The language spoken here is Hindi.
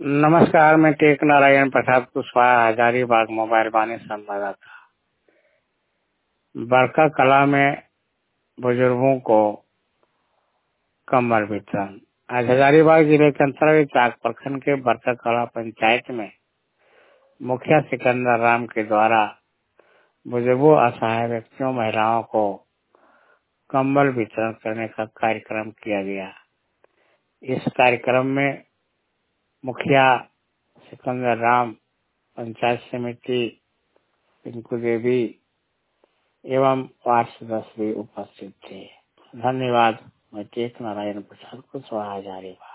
नमस्कार, मैं टेक नारायण प्रसाद कुशवाहा, हजारीबाग मोबाइल वाणी संवाददाता। बरका कला में बुजुर्गों को कंबल वितरण। आज हजारीबाग जिले के अंतर्गत चाक प्रखंड के बरका कला पंचायत में मुखिया सिकंदर राम के द्वारा बुजुर्गों, असहाय व्यक्तियों, महिलाओं को कंबल वितरण करने का कार्यक्रम किया गया। इस कार्यक्रम में मुखिया सिकंदर राम, पंचायत समिति पिंकू देवी एवं वार्ड सदस्य भी उपस्थित थे। धन्यवाद। मैं टेक नारायण प्रसाद कुशवाहा, हजारीबाग।